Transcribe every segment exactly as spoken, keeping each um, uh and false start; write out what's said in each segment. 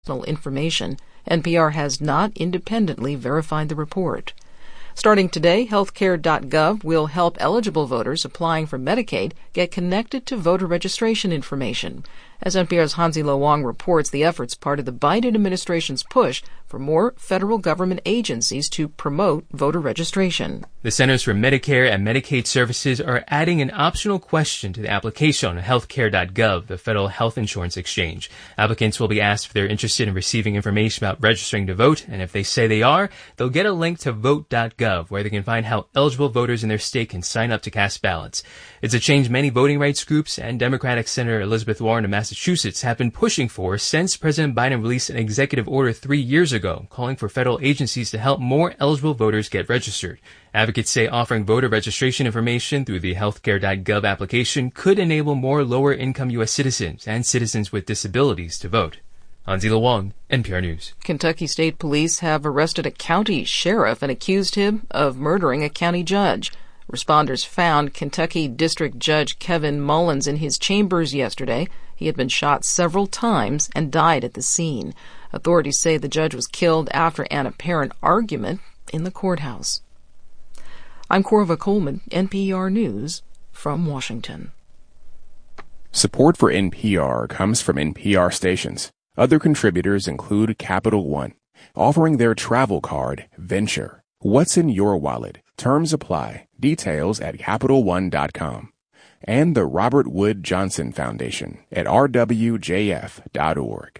information. N P R has not independently verified the report. Starting today, healthcare dot gov will help eligible voters applying for Medicaid get connected to voter registration information. As N P R's Hansi Lo Wang reports, the effort's part of the Biden administration's push for more federal government agencies to promote voter registration. The Centers for Medicare and Medicaid Services are adding an optional question to the application on healthcare dot gov, the federal health insurance exchange. Applicants will be asked if they're interested in receiving information about registering to vote, and if they say they are, they'll get a link to vote dot gov, where they can find how eligible voters in their state can sign up to cast ballots. It's a change many voting rights groups and Democratic Senator Elizabeth Warren of Massachusetts have been pushing for since President Biden released an executive order three years ago calling for federal agencies to help more eligible voters get registered. Advocates say offering voter registration information through the healthcare dot gov application could enable more lower-income U S citizens and citizens with disabilities to vote. Hansi Lo Wang, N P R News. Kentucky State Police have arrested a county sheriff and accused him of murdering a county judge. Responders found Kentucky District Judge Kevin Mullins in his chambers yesterday. He had been shot several times and died at the scene. Authorities say the judge was killed after an apparent argument in the courthouse. I'm Corva Coleman, N P R News, from Washington. Support for N P R comes from N P R stations. Other contributors include Capital One, offering their travel card, Venture. What's in your wallet? Terms apply. Details at Capital One dot com. And the Robert Wood Johnson Foundation at R W J F dot org.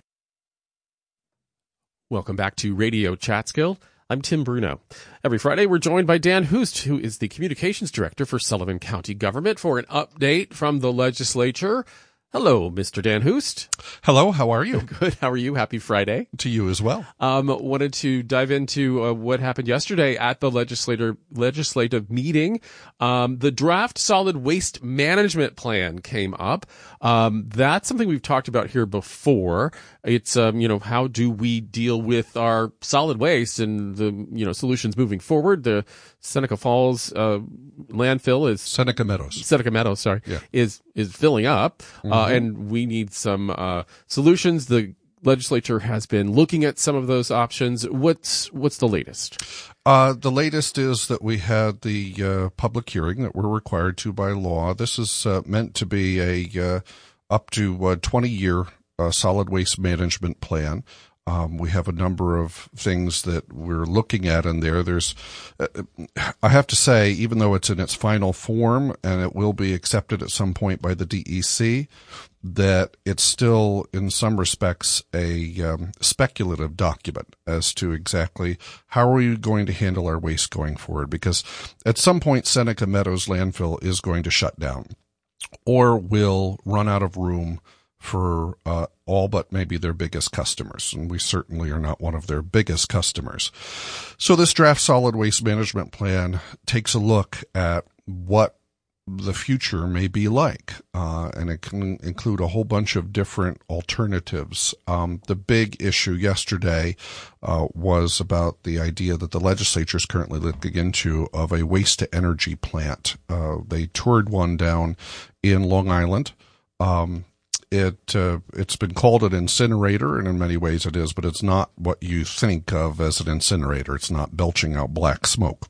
Welcome back to Radio Chatskill. I'm Tim Bruno. Every Friday, we're joined by Dan Hoost, who is the Communications Director for Sullivan County Government, for an update from the legislature. Hello, Mister Dan Hoost. Hello, how are you? Good. How are you? Happy Friday. To you as well. Um, wanted to dive into uh, what happened yesterday at the legislator legislative meeting. Um, the draft solid waste management plan came up. Um, that's something we've talked about here before. It's, um, you know, how do we deal with our solid waste and the, you know, solutions moving forward. The Seneca Falls, uh, landfill is Seneca Meadows. Seneca Meadows, sorry, yeah. is, is filling up. Mm-hmm. Uh, and we need some, uh, solutions. The legislature has been looking at some of those options. What's, what's the latest? Uh, the latest is that we had the, uh, public hearing that we're required to by law. This is, uh, meant to be a, uh, up to a twenty year, uh, solid waste management plan. Um, we have a number of things that we're looking at in there. There's, uh, I have to say, even though it's in its final form and it will be accepted at some point by the D E C, that it's still, in some respects, a um, speculative document as to exactly how are we going to handle our waste going forward. Because at some point, Seneca Meadows landfill is going to shut down or will run out of room for uh, all but maybe their biggest customers, and we certainly are not one of their biggest customers. So this draft solid waste management plan takes a look at what the future may be like, uh, and it can include a whole bunch of different alternatives. Um, the big issue yesterday uh, was about the idea that the legislature is currently looking into of a waste-to-energy plant. Uh, they toured one down in Long Island. Um, It, uh, it's been called an incinerator, and in many ways it is, but it's not what you think of as an incinerator. It's not belching out black smoke.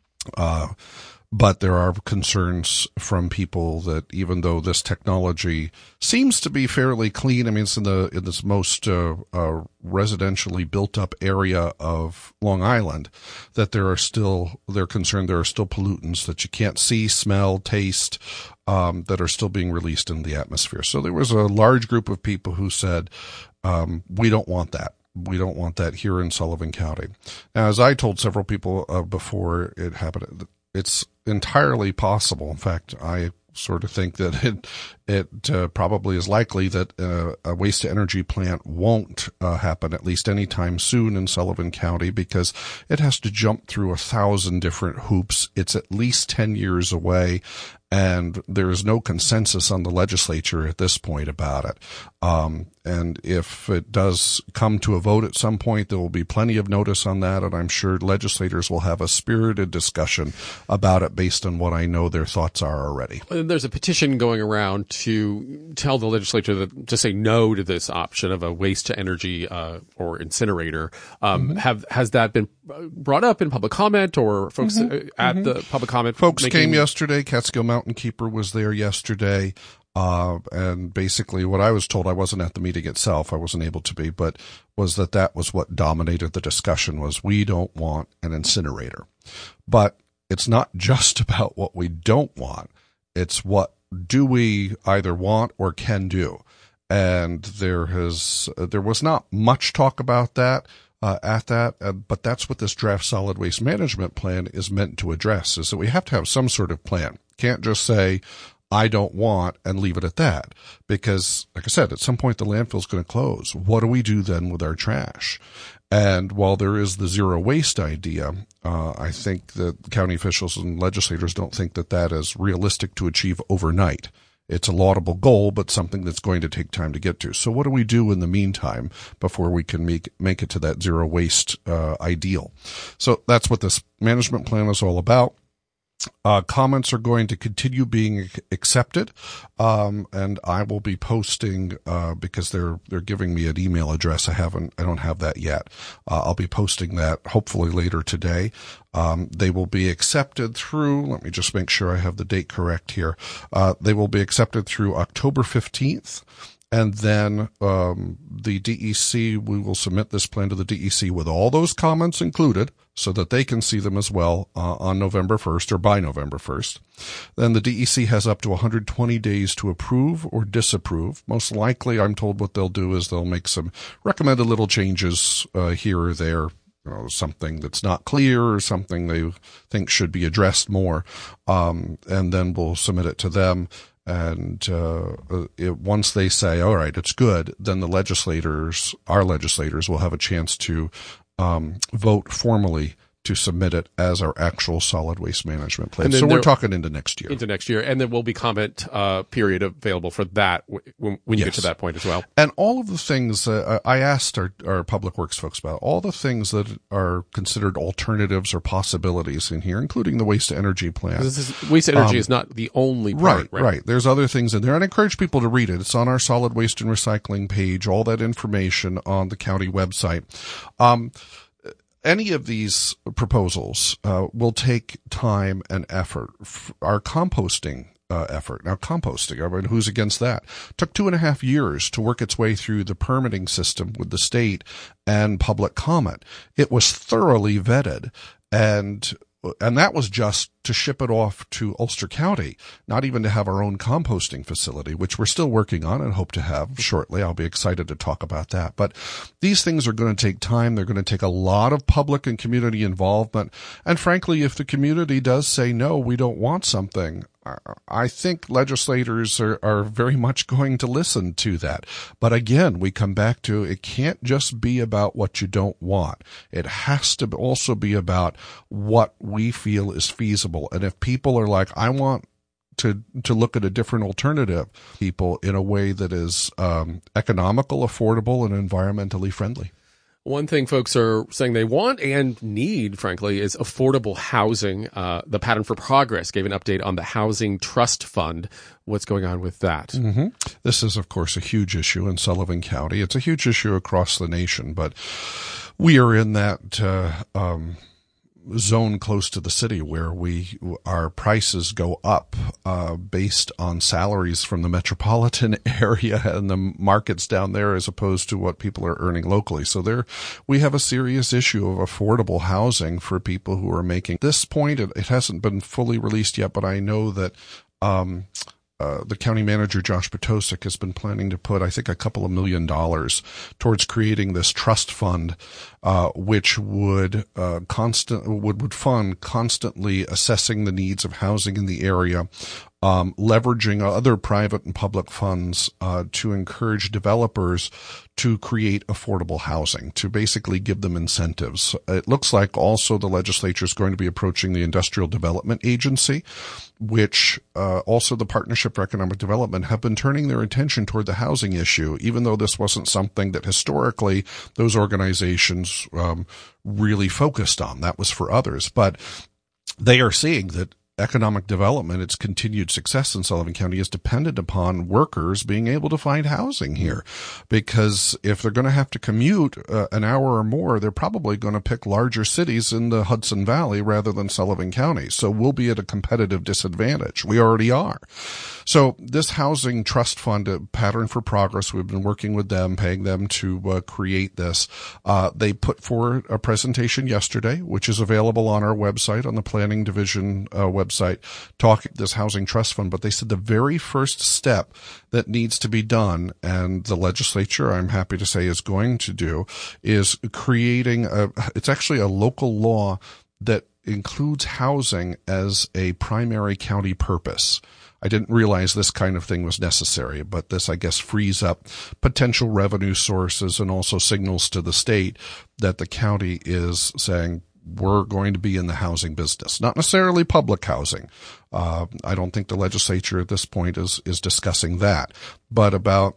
Uh, but there are concerns from people that even though this technology seems to be fairly clean, I mean, it's in the, in this most, uh, uh, residentially built up area of Long Island, that there are still, they're concerned there are still pollutants that you can't see, smell, taste, Um, that are still being released in the atmosphere. So there was a large group of people who said, um, we don't want that. We don't want that here in Sullivan County. Now, as I told several people uh, before it happened, it's entirely possible. In fact, I sort of think that it it uh, probably is likely that uh, a waste-to-energy plant won't uh, happen at least anytime soon in Sullivan County because it has to jump through a thousand different hoops. It's at least ten years away. and there is no consensus on the legislature at this point about it. Um, and if it does come to a vote at some point, there will be plenty of notice on that, and I'm sure legislators will have a spirited discussion about it based on what I know their thoughts are already. There's a petition going around to tell the legislature that, to say no to this option of a waste to energy uh, or incinerator. Um, mm-hmm. Have has that been brought up in public comment, or folks mm-hmm. at mm-hmm. the public comment? Folks making... came yesterday. Catskill Mountain Keeper was there yesterday. Uh, and basically what I was told, I wasn't at the meeting itself, I wasn't able to be, but was that that was what dominated the discussion, was we don't want an incinerator. But it's not just about what we don't want. It's what do we either want or can do. And there has, uh, there was not much talk about that. Uh, at that, uh, but that's what this draft solid waste management plan is meant to address, is that we have to have some sort of plan. Can't just say, I don't want, and leave it at that. Because, like I said, at some point the landfill's going to close. What do we do then with our trash? And while there is the zero waste idea, uh, I think that county officials and legislators don't think that that is realistic to achieve overnight. It's a laudable goal, but something that's going to take time to get to. So what do we do in the meantime before we can make make it to that zero waste uh, ideal? So that's what this management plan is all about. Uh, comments are going to continue being accepted, um, and I will be posting uh, because they're they're giving me an email address. I haven't, I don't have that yet. Uh, I'll be posting that hopefully later today. Um, they will be accepted through. Let me just make sure I have the date correct here. Uh, they will be accepted through October fifteenth. And then um, the D E C, we will submit this plan to the D E C with all those comments included so that they can see them as well uh, on November first or by November first. Then the D E C has up to one hundred twenty days to approve or disapprove. Most likely, I'm told what they'll do is they'll make some recommended little changes uh, here or there. You know, something that's not clear or something they think should be addressed more. Um, and then we'll submit it to them. And uh, it, once they say, all right, it's good, then the legislators, our legislators, will have a chance to um, vote formally to submit it as our actual solid waste management plan. So we're talking into next year. Into next year. And there will be comment uh, period available for that when, when you yes. get to that point as well. And all of the things uh, I asked our, our public works folks about, all the things that are considered alternatives or possibilities in here, including the waste to energy plan. This is, waste to energy um, is not the only part. Right, right, right. There's other things in there. And I encourage people to read it. It's on our solid waste and recycling page, all that information on the county website. Um, Any of these proposals uh, will take time and effort. Our composting uh, effort, now composting, I mean, who's against that? Took two and a half years to work its way through the permitting system with the state and public comment. It was thoroughly vetted, and and that was just to ship it off to Ulster County, not even to have our own composting facility, which we're still working on and hope to have shortly. I'll be excited to talk about that. But these things are going to take time. They're going to take a lot of public and community involvement. And frankly, if the community does say, no, we don't want something, I think legislators are, are very much going to listen to that. But again, we come back to it can't just be about what you don't want. It has to also be about what we feel is feasible. And if people are like, I want to to look at a different alternative, people in a way that is um, economical, affordable, and environmentally friendly. One thing folks are saying they want and need, frankly, is affordable housing. Uh, the Pattern for Progress gave an update on the Housing Trust Fund. What's going on with that? Mm-hmm. This is, of course, a huge issue in Sullivan County. It's a huge issue across the nation, but we are in that uh, um zone close to the city where we our prices go up uh based on salaries from the metropolitan area and the markets down there as opposed to what people are earning locally. So there we have a serious issue of affordable housing for people who are making this point. It, it hasn't been fully released yet, but I know that um Uh, the county manager, Josh Potosik, has been planning to put, I think, a couple of million dollars towards creating this trust fund, uh, which would, uh, constant, would, would fund constantly assessing the needs of housing in the area, um, leveraging other private and public funds uh, to encourage developers to create affordable housing, to basically give them incentives. It looks like also the legislature is going to be approaching the Industrial Development Agency, which uh, also the Partnership for Economic Development have been turning their attention toward the housing issue, even though this wasn't something that historically those organizations um, really focused on. That was for others. But they are seeing that economic development, its continued success in Sullivan County is dependent upon workers being able to find housing here. Because if they're going to have to commute uh, an hour or more, they're probably going to pick larger cities in the Hudson Valley rather than Sullivan County. So we'll be at a competitive disadvantage. We already are. So this housing trust fund, uh, Pattern for Progress, we've been working with them, paying them to uh, create this. Uh, they put forward a presentation yesterday, which is available on our website, on the Planning Division uh, website. website talking this housing trust fund, but they said the very first step that needs to be done, and the legislature, I'm happy to say, is going to do, is creating a, it's actually a local law that includes housing as a primary county purpose. I didn't realize this kind of thing was necessary, but this, I guess, frees up potential revenue sources and also signals to the state that the county is saying, we're going to be in the housing business, not necessarily public housing. Uh, I don't think the legislature at this point is, is discussing that, but about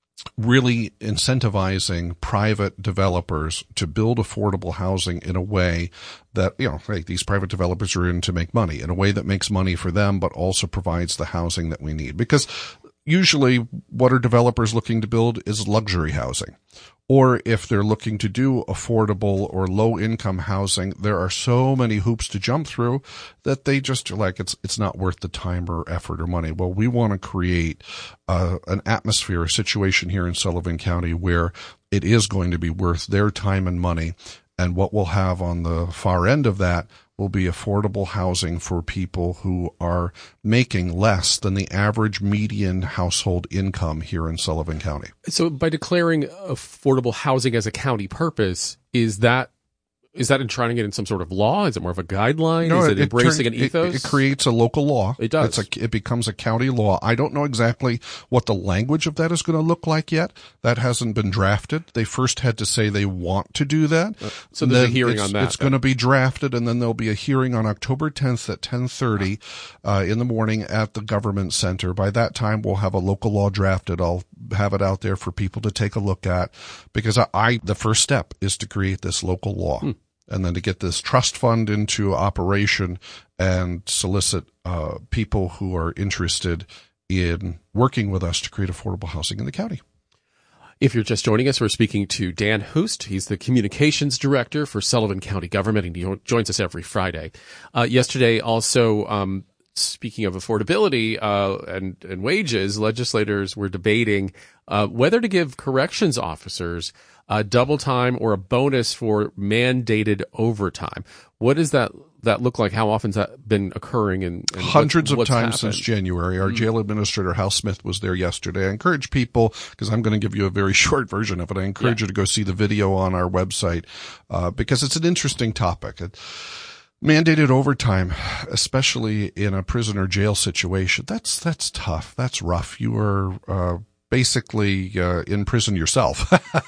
really incentivizing private developers to build affordable housing in a way that, you know, hey, these private developers are in to make money, in a way that makes money for them, but also provides the housing that we need. Because usually what are developers looking to build is luxury housing. Or if they're looking to do affordable or low income housing, there are so many hoops to jump through that they just are like, it's, it's not worth the time or effort or money. Well, we want to create uh, an atmosphere, a situation here in Sullivan County where it is going to be worth their time and money. And what we'll have on the far end of that will be affordable housing for people who are making less than the average median household income here in Sullivan County. So by declaring affordable housing as a county purpose, is that Is that enshrining it in some sort of law? Is it more of a guideline? No, Is it, it embracing turn, an ethos? It, it creates a local law. It does. It's a, it becomes a county law. I don't know exactly what the language of that is going to look like yet. That hasn't been drafted. They first had to say they want to do that. Uh, so there's then a hearing it's, on that. It's going to be drafted, and then there'll be a hearing on October tenth at ten thirty uh, in the morning at the Government Center. By that time, we'll have a local law drafted. I'll have it out there for people to take a look at, because I, I the first step is to create this local law. Hmm. And then to get this trust fund into operation and solicit uh, people who are interested in working with us to create affordable housing in the county. If you're just joining us, we're speaking to Dan Hoost. He's the communications director for Sullivan County Government, and he joins us every Friday. Uh, yesterday, also, um, speaking of affordability uh, and, and wages, legislators were debating uh, whether to give corrections officers a double time or a bonus for mandated overtime. What does that that look like? How often has that been occurring? And, and Hundreds what, of times happened? since January. Our mm-hmm. jail administrator, Hal Smith, was there yesterday. I encourage people, because I'm going to give you a very short version of it, I encourage yeah. you to go see the video on our website uh, because it's an interesting topic. It, Mandated overtime, especially in a prisoner jail situation, that's that's tough. That's rough. You are uh, basically uh, in prison yourself,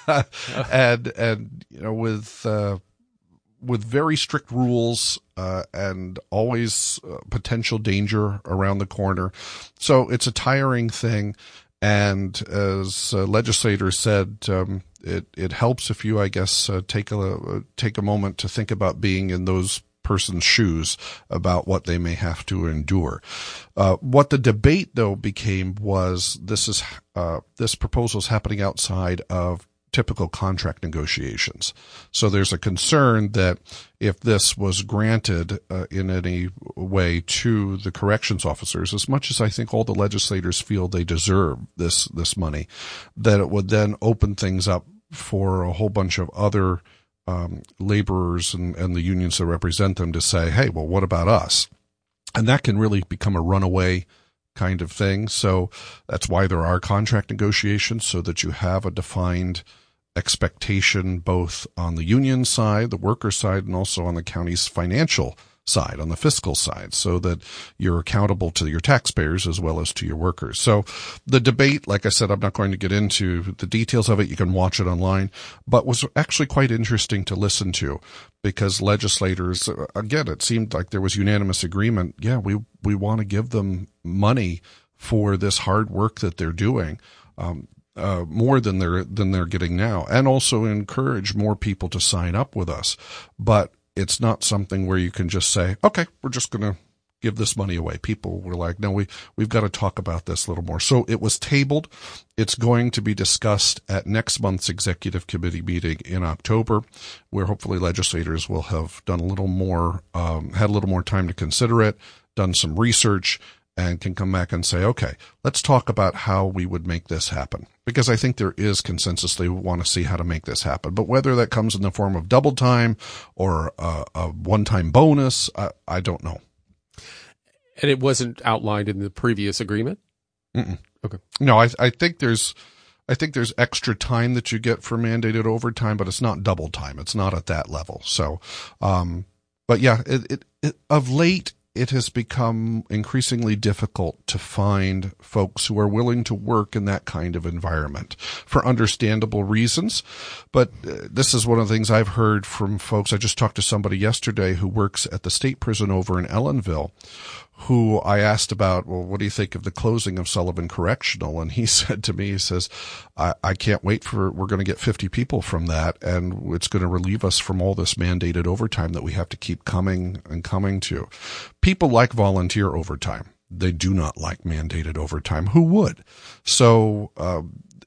and and you know with uh, with very strict rules uh, and always uh, potential danger around the corner. So it's a tiring thing. And as uh, legislators said, um, it it helps if you, I guess, uh, take a uh, take a moment to think about being in those person's shoes about what they may have to endure. Uh, what the debate, though, became was this is uh, this proposal is happening outside of typical contract negotiations. So there's a concern that if this was granted uh, in any way to the corrections officers, as much as I think all the legislators feel they deserve this this money, that it would then open things up for a whole bunch of other Um, laborers and, and the unions that represent them to say, hey, well, what about us? And that can really become a runaway kind of thing. So that's why there are contract negotiations, so that you have a defined expectation both on the union side, the worker side, and also on the county's financial side, on the fiscal side, so that you're accountable to your taxpayers as well as to your workers. So the debate, like I said, I'm not going to get into the details of it. You can watch it online, but was actually quite interesting to listen to, because legislators, again, it seemed like there was unanimous agreement. Yeah, we, we want to give them money for this hard work that they're doing. Um, Uh, more than they're than they're getting now, and also encourage more people to sign up with us. But it's not something where you can just say, okay, we're just going to give this money away. People were like, no, we, we've got to talk about this a little more. So it was tabled. It's going to be discussed at next month's executive committee meeting in October, where hopefully legislators will have done a little more, um, had a little more time to consider it, done some research, and can come back and say, okay, let's talk about how we would make this happen. Because I think there is consensus they want to see how to make this happen. But whether that comes in the form of double time or a, a one-time bonus, I, I don't know. And it wasn't outlined in the previous agreement? Mm-mm. Okay. No, I, I think there's, I think there's extra time that you get for mandated overtime, but it's not double time. It's not at that level. So, um, but yeah, it, it, it of late, it has become increasingly difficult to find folks who are willing to work in that kind of environment for understandable reasons. But uh, this is one of the things I've heard from folks. I just talked to somebody yesterday who works at the state prison over in Ellenville, who I asked about, well, what do you think of the closing of Sullivan Correctional? And he said to me, he says, I, I can't wait for, we're going to get fifty people from that, and it's going to relieve us from all this mandated overtime that we have to keep coming and coming to. People like volunteer overtime. They do not like mandated overtime. Who would? So, uh,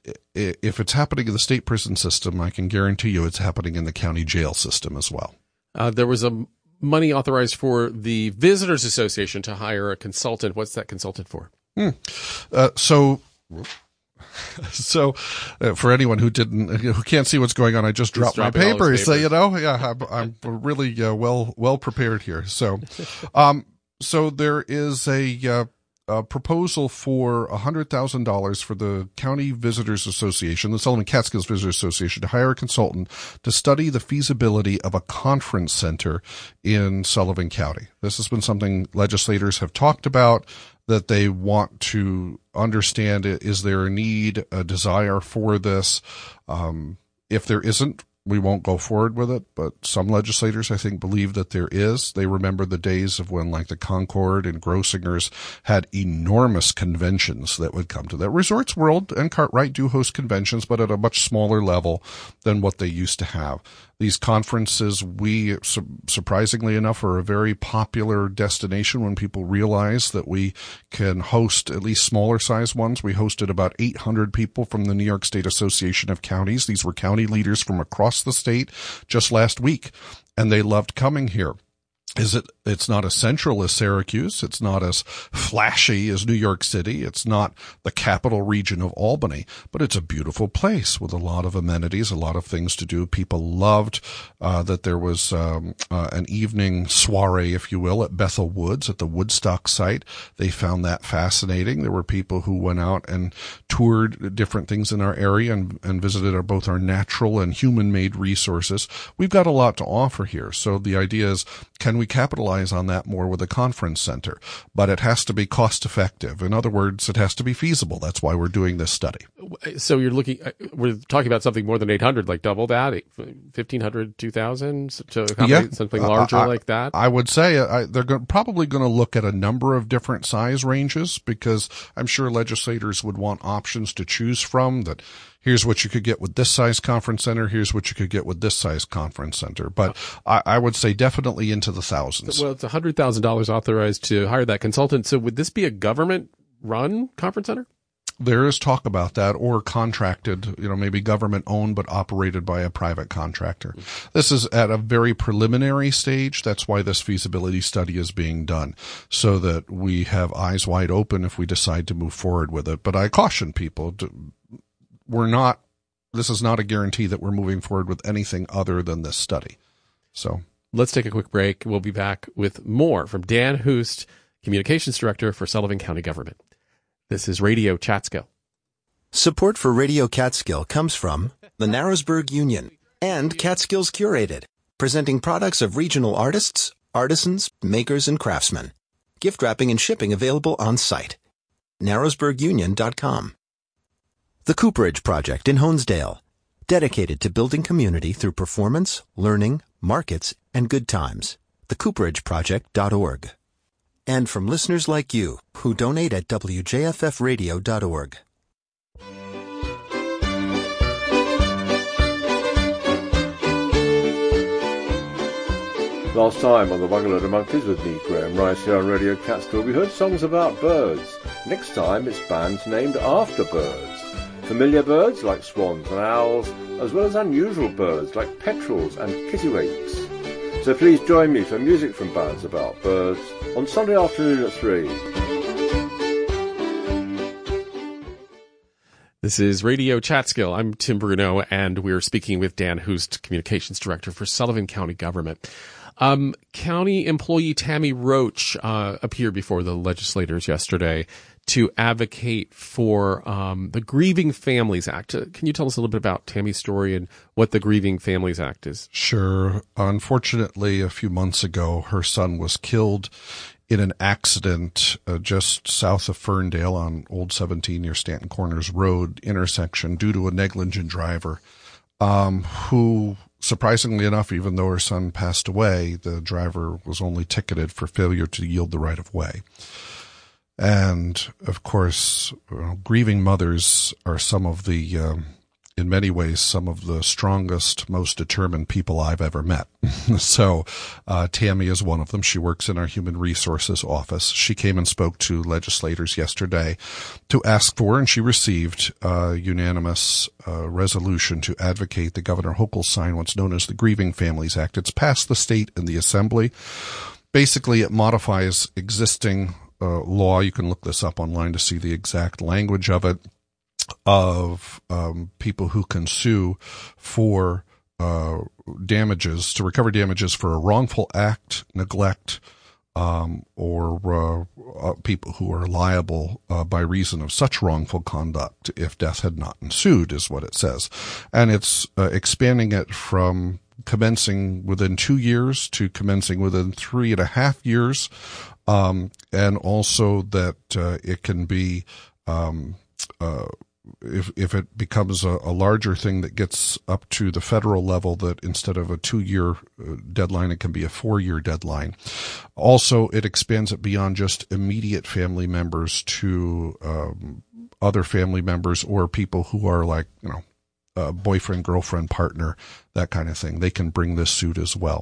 if it's happening in the state prison system, I can guarantee you it's happening in the county jail system as well. Uh, there was a money authorized for the Visitors Association to hire a consultant. What's that consultant for? Hmm. Uh, so, so uh, for anyone who didn't, who can't see what's going on, I just dropped my papers. So, you know, yeah, I'm, I'm really uh, well, well prepared here. So, um, so there is a, uh, a proposal for one hundred thousand dollars for the County Visitors Association, the Sullivan Catskills Visitors Association, to hire a consultant to study the feasibility of a conference center in Sullivan County. This has been something legislators have talked about, that they want to understand. Is there a need, a desire for this? Um, if there isn't, we won't go forward with it, but some legislators, I think, believe that there is. They remember the days of when, like, the Concord and Grossinger's had enormous conventions that would come to that. Resorts World and Cartwright do host conventions, but at a much smaller level than what they used to have. These conferences, we, su- surprisingly enough, are a very popular destination when people realize that we can host at least smaller size ones. We hosted about eight hundred people from the New York State Association of Counties. These were county leaders from across the state just last week, and they loved coming here. Is it, it's not as central as Syracuse. It's not as flashy as New York City. It's not the capital region of Albany, but it's a beautiful place with a lot of amenities, a lot of things to do. People loved, uh, that there was, um, uh, an evening soiree, if you will, at Bethel Woods at the Woodstock site. They found that fascinating. There were people who went out and toured different things in our area and, and visited our, both our natural and human-made resources. We've got a lot to offer here. So the idea is, can we capitalize on that more with a conference center? But it has to be cost effective. In other words, it has to be feasible. That's why we're doing this study. So you're looking, we're talking about something more than eight hundred, like double that, fifteen hundred, two thousand, to accommodate yeah. something larger uh, I, like that? I would say I, they're go- probably going to look at a number of different size ranges, because I'm sure legislators would want options to choose from. That here's what you could get with this size conference center. Here's what you could get with this size conference center. But I, I would say definitely into the thousands. Well, it's one hundred thousand dollars authorized to hire that consultant. So would this be a government-run conference center? There is talk about that, or contracted, you know, maybe government owned but operated by a private contractor. This is at a very preliminary stage. That's why this feasibility study is being done, so that we have eyes wide open if we decide to move forward with it. But I caution people, to, we're not, this is not a guarantee that we're moving forward with anything other than this study. So let's take a quick break. We'll be back with more from Dan Hoost, Communications Director for Sullivan County Government. This is Radio Catskill. Support for Radio Catskill comes from the Narrowsburg Union and Catskills Curated, presenting products of regional artists, Artisans, makers, and craftsmen. Gift wrapping and shipping available on site. narrowsburg union dot com. The Cooperage Project in Honesdale. Dedicated to building community through performance, learning, markets, and good times. the cooperage project dot org. And from listeners like you, who donate at w j f f radio dot org. Last time on the Bungalow of Monkeys with me, Graham Rice, here on Radio Catskill, we heard songs about birds. Next time it's bands named after birds. Familiar birds like swans and owls, as well as unusual birds like petrels and kittiwakes. So please join me for music from bands about birds on Sunday afternoon at three. This is Radio Catskill. I'm Tim Bruno, and we're speaking with Dan Hoost, Communications Director for Sullivan County Government. Um, County employee Tammy Roach uh, appeared before the legislators yesterday to advocate for um, the Grieving Families Act. Uh, can you tell us a little bit about Tammy's story and what the Grieving Families Act is? Sure. Unfortunately, a few months ago, her son was killed in an accident uh, just south of Ferndale on Old seventeen near Stanton Corners Road intersection due to a negligent driver um, who, surprisingly enough, even though her son passed away, the driver was only ticketed for failure to yield the right of way. And, of course, you know, grieving mothers are some of the, um, in many ways, some of the strongest, most determined people I've ever met. So uh, Tammy is one of them. She works in our Human Resources office. She came and spoke to legislators yesterday to ask for, and she received a unanimous uh, resolution to advocate the Governor Hochul sign what's known as the Grieving Families Act. It's passed the state and the assembly. Basically, it modifies existing uh, law. You can look this up online to see the exact language of it, of um, people who can sue for uh, damages, to recover damages for a wrongful act, neglect, um, or uh, uh, people who are liable uh, by reason of such wrongful conduct if death had not ensued, is what it says. And it's uh, expanding it from commencing within two years to commencing within three and a half years, um, and also that uh, it can be um, uh, If if it becomes a, a larger thing that gets up to the federal level, that instead of a two-year deadline, it can be a four-year deadline. Also, it expands it beyond just immediate family members to um, other family members or people who are like, you know, uh, boyfriend, girlfriend, partner, that kind of thing. They can bring this suit as well.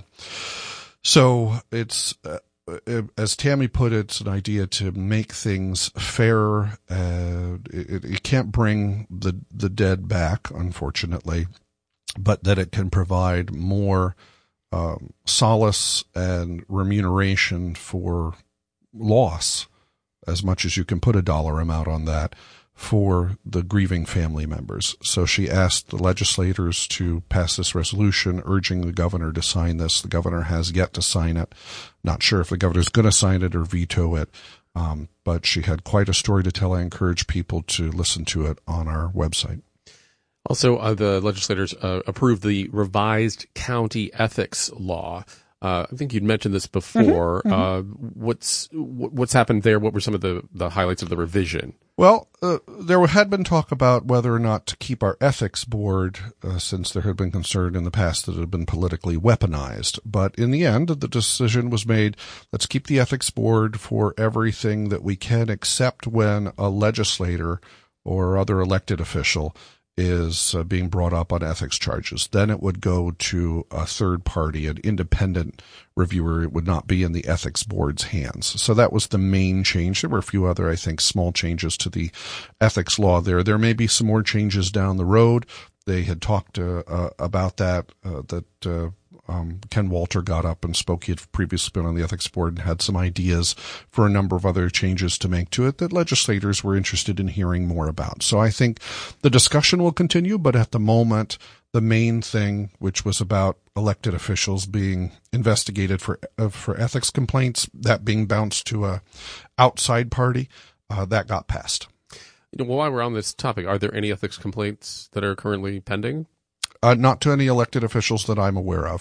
So it's... Uh, as Tammy put it, it's an idea to make things fairer. Uh, it, it can't bring the the dead back, unfortunately, but that it can provide more um, solace and remuneration for loss, as much as you can put a dollar amount on that, for the grieving family members. So she asked the legislators to pass this resolution urging the governor to sign this. The governor has yet to sign it. Not sure if the governor's going to sign it or veto it, um, but she had quite a story to tell. I encourage people to listen to it on our website. Also, uh, the legislators uh, approved the revised county ethics law. Uh, I think you'd mentioned this before. Mm-hmm, mm-hmm. Uh, what's what's happened there? What were some of the, the highlights of the revision? Well, uh, there had been talk about whether or not to keep our ethics board, uh, since there had been concern in the past that it had been politically weaponized. But in the end, the decision was made, let's keep the ethics board for everything that we can, except when a legislator or other elected official is uh, being brought up on ethics charges. Then it would go to a third party, an independent reviewer. It would not be in the ethics board's hands. So that was the main change. There were a few other, I think, small changes to the ethics law there. There may be some more changes down the road. They had talked uh, uh, about that, uh, that uh, um, Ken Walter got up and spoke. He had previously been on the ethics board and had some ideas for a number of other changes to make to it that legislators were interested in hearing more about. So I think the discussion will continue, but at the moment, the main thing, which was about elected officials being investigated for uh, for ethics complaints, that being bounced to a outside party, uh, that got passed. You know, while we're on this topic, are there any ethics complaints that are currently pending? Uh, not to any elected officials that I'm aware of.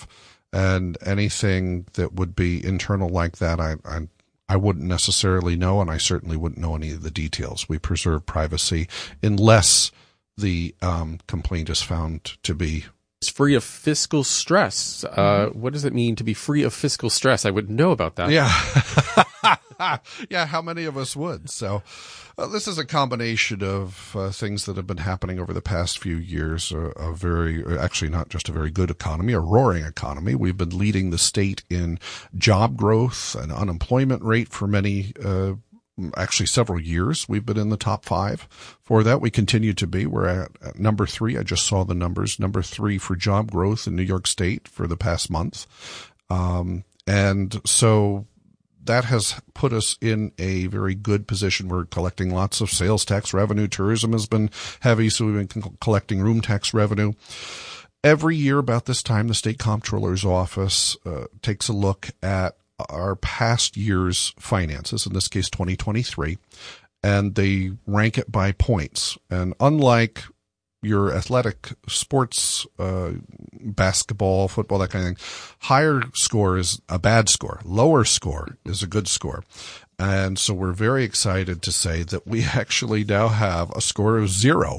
And anything that would be internal like that, I, I I wouldn't necessarily know, and I certainly wouldn't know any of the details. We preserve privacy unless the um, complaint is found to be It's free of fiscal stress. Uh, what does it mean to be free of fiscal stress? I wouldn't know about that. Yeah. Yeah, how many of us would? So uh, this is a combination of uh, things that have been happening over the past few years. A, a very, actually not just a very good economy, a roaring economy. We've been leading the state in job growth and unemployment rate for many uh actually several years. We've been in the top five for that. We continue to be. We're at, at number three. I just saw the numbers. Number three for job growth in New York State for the past month. Um, and so that has put us in a very good position. We're collecting lots of sales tax revenue. Tourism has been heavy, so we've been collecting room tax revenue. Every year about this time, the state comptroller's office uh, takes a look at our past year's finances, in this case twenty twenty-three, and they rank it by points. And unlike your athletic sports, uh, basketball, football, that kind of thing, higher score is a bad score. Lower score is a good score. And so we're very excited to say that we actually now have a score of zero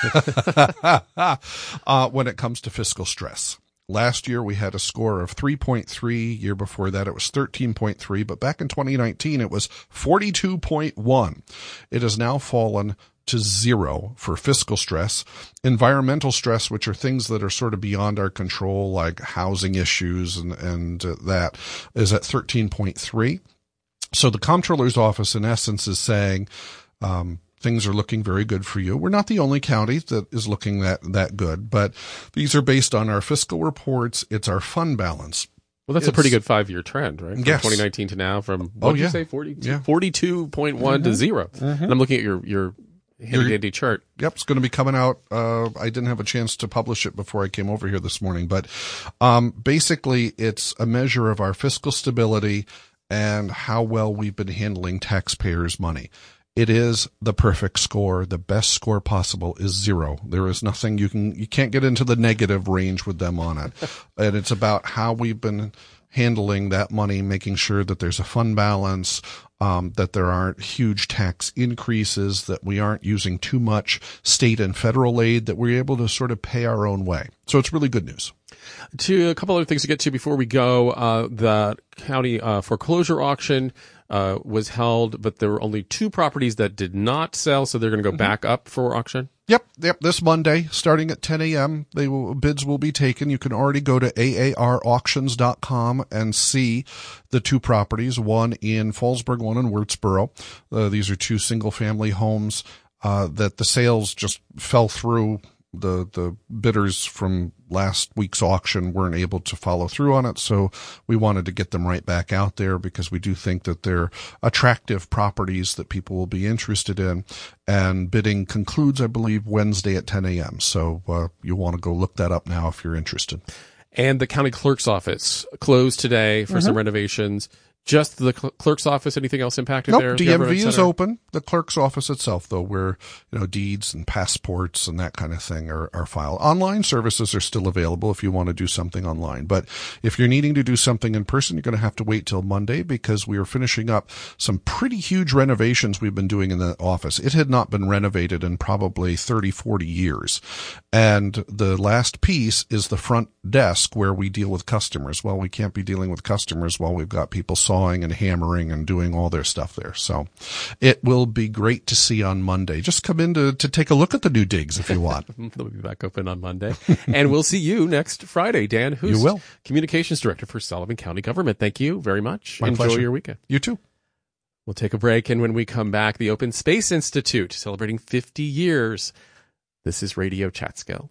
uh, when it comes to fiscal stress. Last year, we had a score of three point three. Year before that, it was thirteen point three. But back in twenty nineteen, it was forty-two point one. It has now fallen to zero for fiscal stress. Environmental stress, which are things that are sort of beyond our control, like housing issues and, and uh, that, is at thirteen point three. So the comptroller's office, in essence, is saying, um, things are looking very good for you. We're not the only county that is looking that, that good, but these are based on our fiscal reports. It's our fund balance. Well, that's it's, a pretty good five-year trend, right? From yes. twenty nineteen to now, from, what oh, did yeah. you say, forty-two, yeah. forty-two point one mm-hmm. to zero. Mm-hmm. And I'm looking at your, your handy-dandy chart. Yep, it's going to be coming out. Uh, I didn't have a chance to publish it before I came over here this morning, but um, basically it's a measure of our fiscal stability and how well we've been handling taxpayers' money. It is the perfect score. The best score possible is zero. There is nothing you can, you can't get into the negative range with them on it. And it's about how we've been handling that money, making sure that there's a fund balance, um, that there aren't huge tax increases, that we aren't using too much state and federal aid, that we're able to sort of pay our own way. So it's really good news. To a couple other things to get to before we go, uh, the county uh, foreclosure auction uh, was held, but there were only two properties that did not sell, so they're going to go mm-hmm. back up for auction. Yep, yep. This Monday, starting at ten a.m., they will, bids will be taken. You can already go to A A R auctions dot com and see the two properties, one in Fallsburg, one in Wurtsboro. Uh, these are two single-family homes uh, that the sales just fell through. The, the bidders from last week's auction weren't able to follow through on it, so we wanted to get them right back out there because we do think that they're attractive properties that people will be interested in. And bidding concludes, I believe, Wednesday at ten a.m., so uh, you'll want to go look that up now if you're interested. And the county clerk's office closed today for mm-hmm. some renovations. Just the cl- clerk's office? Anything else impacted nope, there? D M V is open. The clerk's office itself, though, where you know deeds and passports and that kind of thing are, are filed. Online services are still available if you want to do something online. But if you're needing to do something in person, you're going to have to wait till Monday because we are finishing up some pretty huge renovations we've been doing in the office. It had not been renovated in probably thirty, forty years. And the last piece is the front desk where we deal with customers. Well, we can't be dealing with customers while we've got people sawing and hammering and doing all their stuff there. So it will be great to see on Monday. Just come in to, to take a look at the new digs if you want. They'll be back open on Monday. And we'll see you next Friday. Dan Hoos, you will. Communications Director for Sullivan County Government. Thank you very much. My Enjoy pleasure. your weekend. You too. We'll take a break, and when we come back, the Open Space Institute celebrating fifty years. This is Radio Catskill.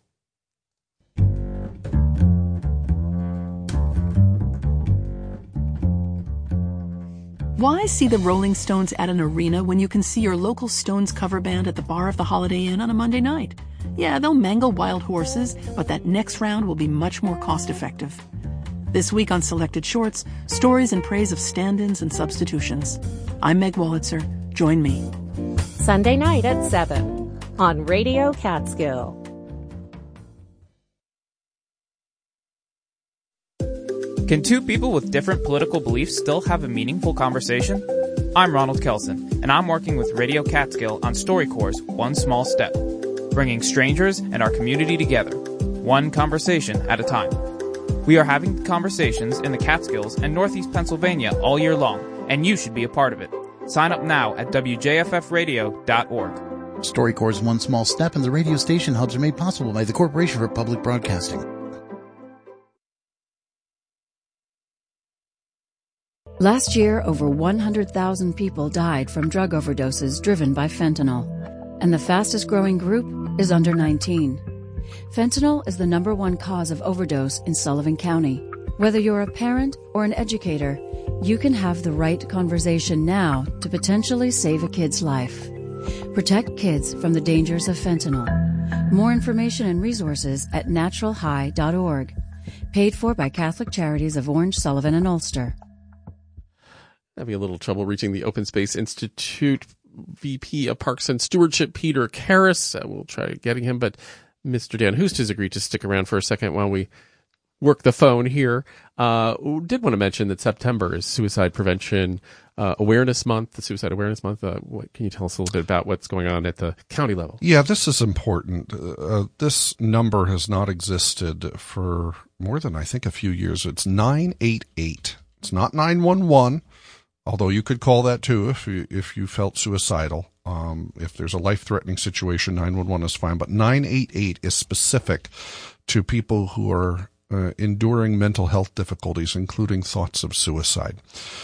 Why see the Rolling Stones at an arena when you can see your local Stones cover band at the bar of the Holiday Inn on a Monday night? Yeah, they'll mangle wild horses, but that next round will be much more cost-effective. This week on Selected Shorts, stories in praise of stand-ins and substitutions. I'm Meg Wolitzer. Join me. Sunday night at seven on Radio Catskill. Can two people with different political beliefs still have a meaningful conversation? I'm Ronald Kelson, and I'm working with Radio Catskill on StoryCorps' One Small Step, bringing strangers and our community together, one conversation at a time. We are having conversations in the Catskills and Northeast Pennsylvania all year long, and you should be a part of it. Sign up now at w j f f radio dot org. StoryCorps' One Small Step and the radio station hubs are made possible by the Corporation for Public Broadcasting. Last year, over one hundred thousand people died from drug overdoses driven by fentanyl, and the fastest-growing group is under nineteen. Fentanyl is the number one cause of overdose in Sullivan County. Whether you're a parent or an educator, you can have the right conversation now to potentially save a kid's life. Protect kids from the dangers of fentanyl. More information and resources at natural high dot org. Paid for by Catholic Charities of Orange, Sullivan, and Ulster. Having a little trouble reaching the Open Space Institute V P of Parks and Stewardship, Peter Karras. Uh, we'll try getting him, but Mister Dan Hoost has agreed to stick around for a second while we work the phone here. Uh, did want to mention that September is Suicide Prevention uh, Awareness Month, the Suicide Awareness Month. Uh, what, can you tell us a little bit about what's going on at the county level? Yeah, this is important. Uh, this number has not existed for more than, I think, a few years. It's nine eight eight. It's not nine one one. Although you could call that too if you, if you felt suicidal. Um, if there's a life-threatening situation, nine one one is fine. But nine eight eight is specific to people who are uh, enduring mental health difficulties, including thoughts of suicide.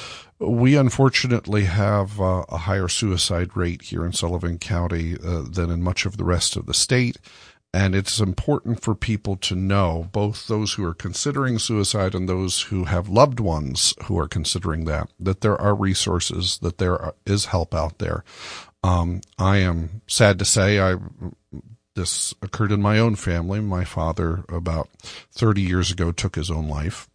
We unfortunately have uh, a higher suicide rate here in Sullivan County uh, than in much of the rest of the state. And it's important for people to know, both those who are considering suicide and those who have loved ones who are considering that, that there are resources, that there are, is help out there. Um, I am sad to say I this occurred in my own family. My father, about thirty years ago, took his own life.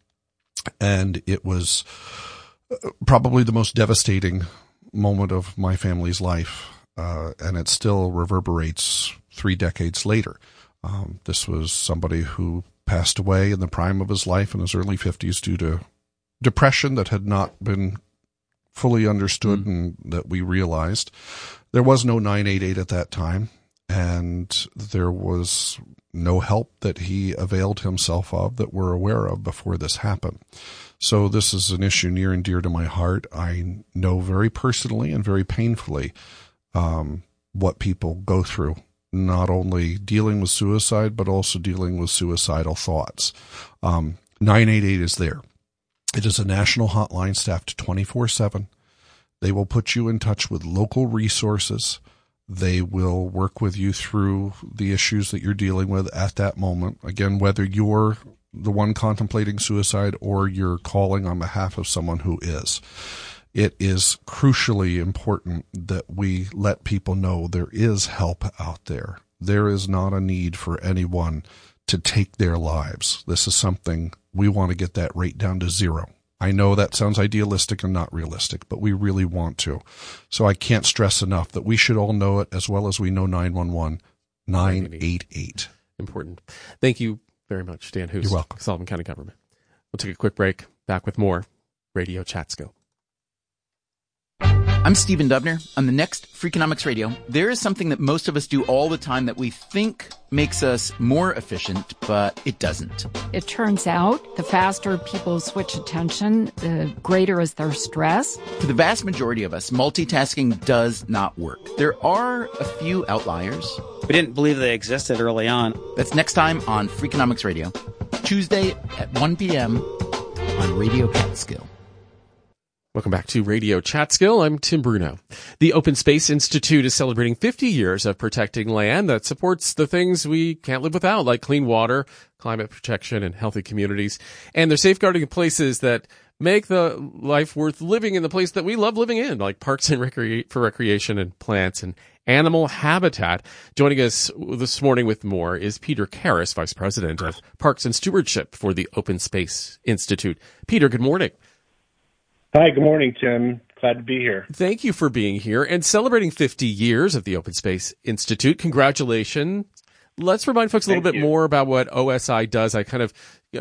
And it was probably the most devastating moment of my family's life. Uh, and it still reverberates three decades later. Um, this was somebody who passed away in the prime of his life in his early fifties due to depression that had not been fully understood mm. and that we realized. There was no nine eight eight at that time, and there was no help that he availed himself of that we're aware of before this happened. So this is an issue near and dear to my heart. I know very personally and very painfully um, what people go through, not only dealing with suicide, but also dealing with suicidal thoughts. Um, nine eight eight is there. It is a national hotline staffed twenty-four seven. They will put you in touch with local resources. They will work with you through the issues that you're dealing with at that moment. Again, whether you're the one contemplating suicide or you're calling on behalf of someone who is. It is crucially important that we let people know there is help out there. There is not a need for anyone to take their lives. This is something we want to get that rate down to zero. I know that sounds idealistic and not realistic, but we really want to. So I can't stress enough that we should all know it as well as we know nine one one, nine eight eight. Important. Thank you very much, Dan Hoost. You're welcome. Sullivan County Government. We'll take a quick break. Back with more Radio Catskill. I'm Stephen Dubner. On the next Freakonomics Radio, there is something that most of us do all the time that we think makes us more efficient, but it doesn't. It turns out the faster people switch attention, the greater is their stress. For the vast majority of us, multitasking does not work. There are a few outliers. We didn't believe they existed early on. That's next time on Freakonomics Radio, Tuesday at one p.m. on Radio Catskill. Welcome back to Radio Catskill. I'm Tim Bruno. The Open Space Institute is celebrating fifty years of protecting land that supports the things we can't live without, like clean water, climate protection, and healthy communities. And they're safeguarding places that make the life worth living in the place that we love living in, like parks and recre- for recreation and plants and animal habitat. Joining us this morning with more is Peter Karras, Vice President of Parks and Stewardship for the Open Space Institute. Peter, good morning. Hi, good morning, Tim. Glad to be here. Thank you for being here and celebrating fifty years of the Open Space Institute. Congratulations. Let's remind folks a little Thank bit you. more about what O S I does. I kind of you know,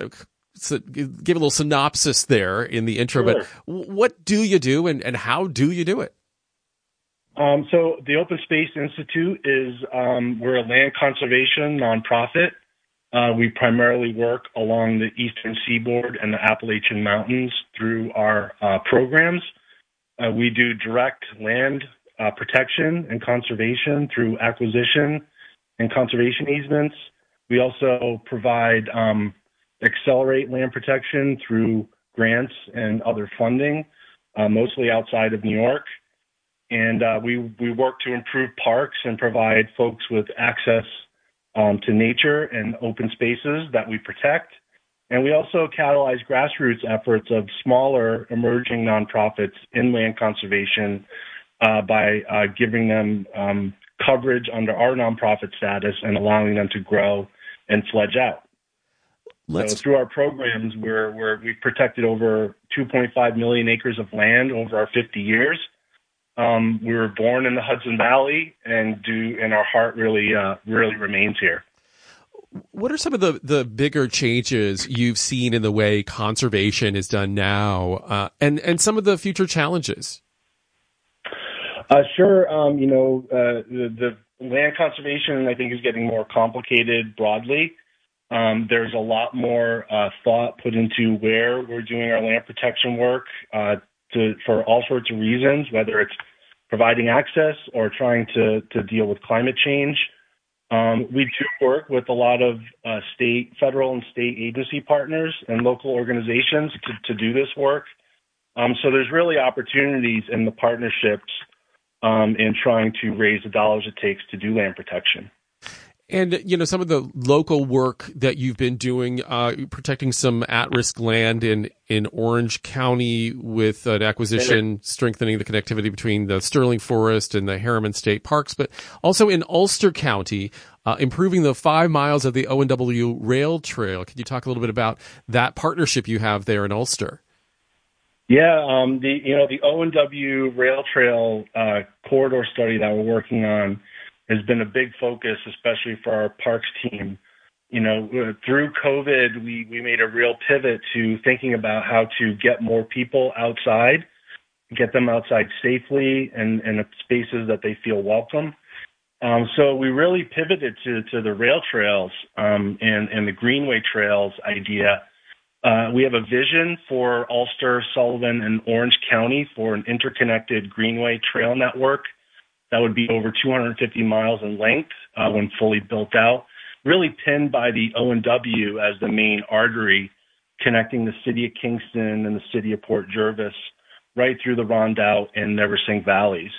so give a little synopsis there in the intro, Sure. but what do you do and, and how do you do it? Um, so the Open Space Institute is, um, we're a land conservation nonprofit. Uh, we primarily work along the Eastern Seaboard and the Appalachian Mountains through our uh, programs. Uh, we do direct land uh, protection and conservation through acquisition and conservation easements. We also provide um, accelerate land protection through grants and other funding, uh, mostly outside of New York. And uh, we, we work to improve parks and provide folks with access um, to nature and open spaces that we protect. And we also catalyze grassroots efforts of smaller emerging nonprofits in land conservation uh, by uh, giving them um, coverage under our nonprofit status and allowing them to grow and fledge out. Let's... So through our programs, we're, we're, we've protected over two point five million acres of land over our fifty years. Um, we were born in the Hudson Valley, and do and our heart really, uh, really remains here. What are some of the, the bigger changes you've seen in the way conservation is done now, uh, and and some of the future challenges? Uh, sure. Um, you know, uh, the, the land conservation, I think, is getting more complicated broadly. Um, there's a lot more uh, thought put into where we're doing our land protection work. Uh, To, for all sorts of reasons, whether it's providing access or trying to, to deal with climate change. Um, we do work with a lot of uh, state, federal and state agency partners and local organizations to, to do this work. Um, so there's really opportunities in the partnerships um, in trying to raise the dollars it takes to do land protection. And, you know, some of the local work that you've been doing, uh, protecting some at-risk land in, in Orange County with an acquisition, strengthening the connectivity between the Sterling Forest and the Harriman State Parks, but also in Ulster County, uh, improving the five miles of the O and W Rail Trail. Can you talk a little bit about that partnership you have there in Ulster? Yeah, um, the, you know, the O and W Rail Trail uh, corridor study that we're working on has been a big focus, especially for our parks team. You know, through COVID, we, we made a real pivot to thinking about how to get more people outside, get them outside safely and in spaces that they feel welcome. Um, so we really pivoted to, to the rail trails um, and, and the Greenway Trails idea. Uh, we have a vision for Ulster, Sullivan, and Orange County for an interconnected Greenway Trail network that would be over two hundred fifty miles in length uh, when fully built out, really pinned by the O and W as the main artery connecting the city of Kingston and the city of Port Jervis right through the Rondout and Neversink valleys.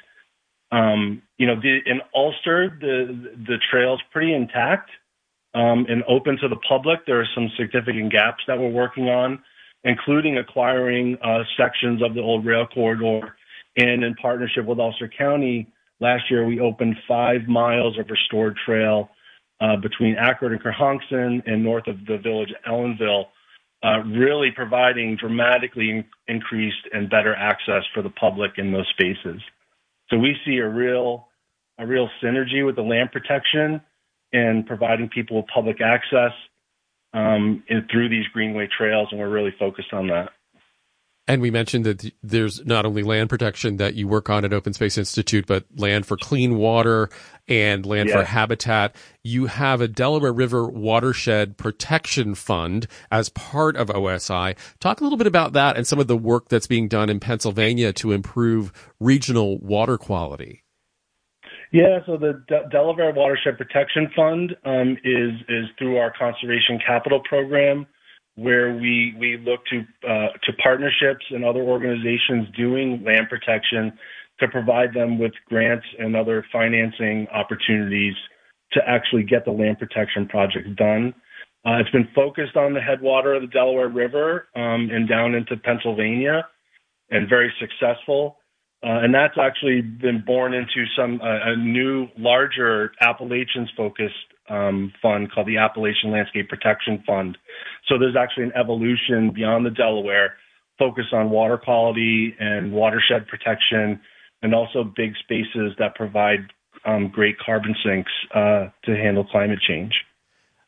Um, you know, the, in Ulster, the the trail's pretty intact um, and open to the public. There are some significant gaps that we're working on, including acquiring uh, sections of the old rail corridor. And in partnership with Ulster County, last year, we opened five miles of restored trail uh, between Ackerd and Kerhonkson and north of the village of Ellenville, uh, really providing dramatically in- increased and better access for the public in those spaces. So we see a real, a real synergy with the land protection and providing people with public access um, in, through these Greenway trails, and we're really focused on that. And we mentioned that there's not only land protection that you work on at Open Space Institute, but land for clean water and land Yeah. for habitat. You have a Delaware River Watershed Protection Fund as part of O S I. Talk a little bit about that and some of the work that's being done in Pennsylvania to improve regional water quality. Yeah, so the De- Delaware Watershed Protection Fund um, is is through our Conservation Capital Program, where we, we look to uh, to partnerships and other organizations doing land protection to provide them with grants and other financing opportunities to actually get the land protection projects done. Uh, it's been focused on the headwater of the Delaware River um, and down into Pennsylvania, and very successful. Uh, and that's actually been born into some uh, a new, larger Appalachians-focused um, fund called the Appalachian Landscape Protection Fund. So there's actually an evolution beyond the Delaware, focused on water quality and watershed protection, and also big spaces that provide um, great carbon sinks uh, to handle climate change.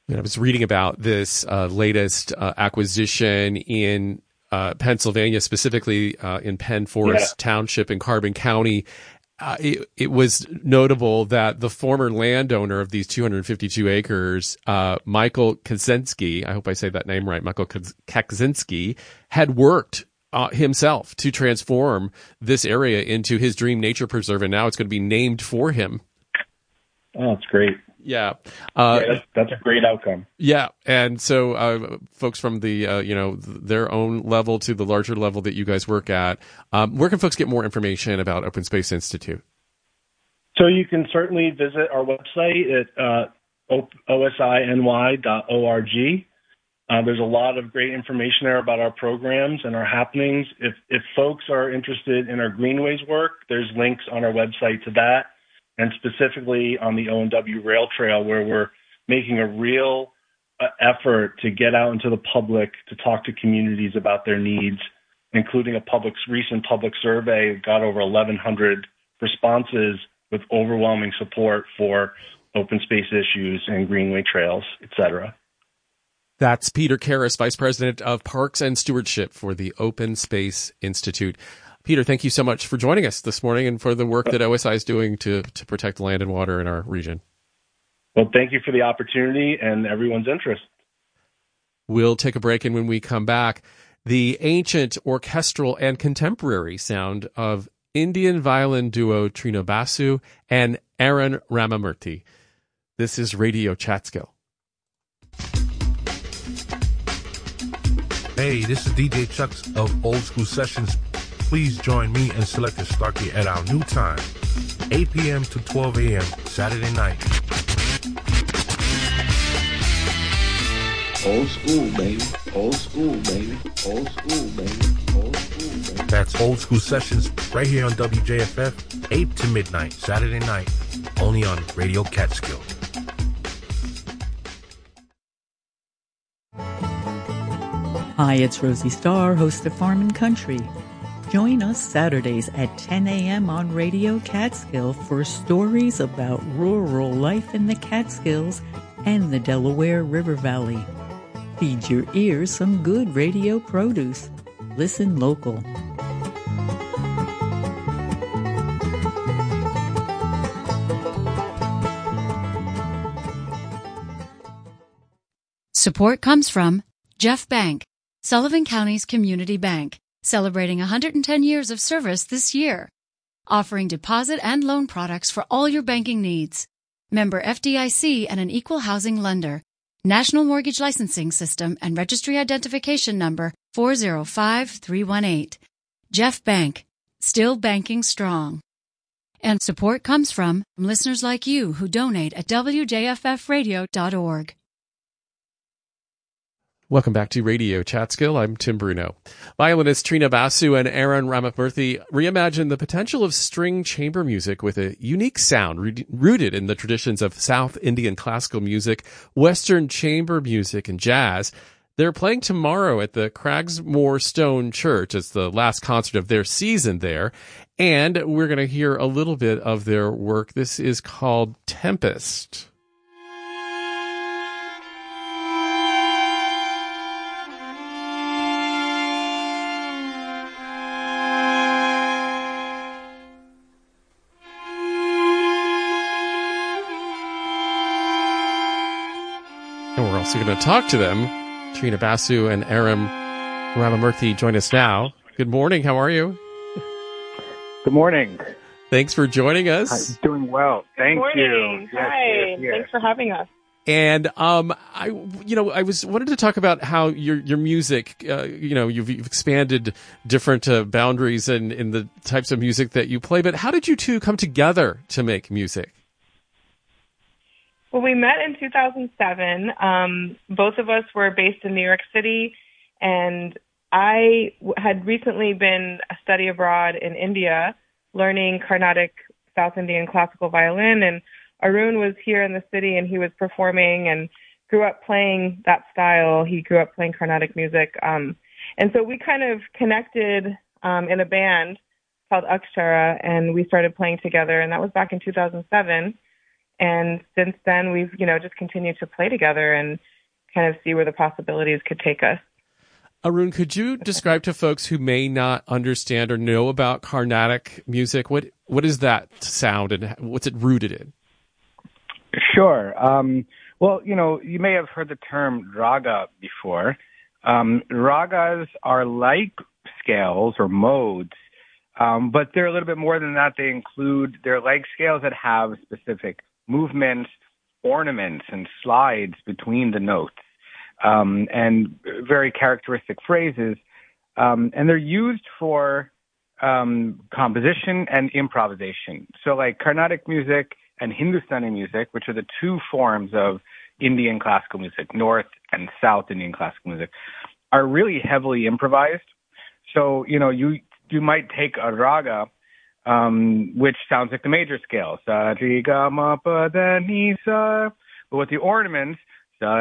I was reading about this uh, latest uh, acquisition in uh, Pennsylvania, specifically uh, in Penn Forest yeah. Township in Carbon County. Uh, it, it was notable that the former landowner of these two hundred fifty-two acres, uh, Michael Kaczynski, I hope I say that name right, Michael Kaczynski, had worked uh, himself to transform this area into his dream nature preserve, and now it's going to be named for him. Oh, that's great. Yeah. Uh, yeah that's, that's a great outcome. Yeah. And so uh, folks from the, uh, you know, their own level to the larger level that you guys work at, um, where can folks get more information about Open Space Institute? So you can certainly visit our website at uh, O S I N Y dot org. Uh, there's a lot of great information there about our programs and our happenings. If, if folks are interested in our Greenways work, there's links on our website to that, and specifically on the O and W Rail Trail, where we're making a real uh, effort to get out into the public to talk to communities about their needs, including a public recent public survey. Got over eleven hundred responses with overwhelming support for open space issues and greenway trails, et cetera. That's Peter Karras, Vice President of Parks and Stewardship for the Open Space Institute. Peter, thank you so much for joining us this morning and for the work that O S I is doing to, to protect land and water in our region. Well, thank you for the opportunity and everyone's interest. We'll take a break, and when we come back, the ancient orchestral and contemporary sound of Indian violin duo Trina Basu and Aaron Ramamurthy. This is Radio Catskill. Hey, this is D J Chucks of Old School Sessions. Please join me and Selector Starkey at our new time, eight p.m. to twelve a.m. Saturday night. Old school, baby. Old school, baby. Old school, baby. Old school, baby. That's Old School Sessions right here on W J F F, eight to midnight, Saturday night, only on Radio Catskill. Hi, it's Rosie Starr, host of Farm and Country. Join us Saturdays at ten a.m. on Radio Catskill for stories about rural life in the Catskills and the Delaware River Valley. Feed your ears some good radio produce. Listen local. Support comes from Jeff Bank, Sullivan County's community bank, celebrating one hundred ten years of service this year, offering deposit and loan products for all your banking needs. Member F D I C and an equal housing lender. National Mortgage Licensing System and Registry Identification Number four zero five three one eight. Jeff Bank, still banking strong. And support comes from listeners like you who donate at W J F F radio dot org. Welcome back to Radio Catskill. I'm Tim Bruno. Violinist Trina Basu and Aaron Ramamurthy reimagine the potential of string chamber music with a unique sound rooted in the traditions of South Indian classical music, Western chamber music, and jazz. They're playing tomorrow at the Cragsmore Stone Church. It's the last concert of their season there. And we're going to hear a little bit of their work. This is called Tempest. And we're also going to talk to them. Trina Basu and Aaron Ramamurthy join us now. Good morning. How are you? Good morning. Thanks for joining us. I'm doing well. Thank Good morning. you. Hi. Yes, yes, yes. Thanks for having us. And um, I, you know, I was wanted to talk about how your your music, uh, you know, you've, you've expanded different uh, boundaries in, in the types of music that you play. But how did you two come together to make music? Well, we met in two thousand seven. Um, both of us were based in New York City, and I w- had recently been a study abroad in India, learning Carnatic South Indian classical violin, and Arun was here in the city, and he was performing and grew up playing that style. He grew up playing Carnatic music, um, and so we kind of connected um, in a band called Akshara, and we started playing together, and that was back in two thousand seven. And since then, we've, you know, just continued to play together and kind of see where the possibilities could take us. Arun, could you describe to folks who may not understand or know about Carnatic music, what what is that sound and what's it rooted in? Sure. Um, well, you know, you may have heard the term raga before. Um, ragas are like scales or modes, um, but they're a little bit more than that. They include, they're like scales that have specific movements, ornaments, and slides between the notes, um, and very characteristic phrases. Um, and they're used for um, composition and improvisation. So like Carnatic music and Hindustani music, which are the two forms of Indian classical music, North and South Indian classical music, are really heavily improvised. So, you know, you you might take a raga, um, which sounds like the major scale, sa re ga ma pa da ni sa, but with the ornaments, sa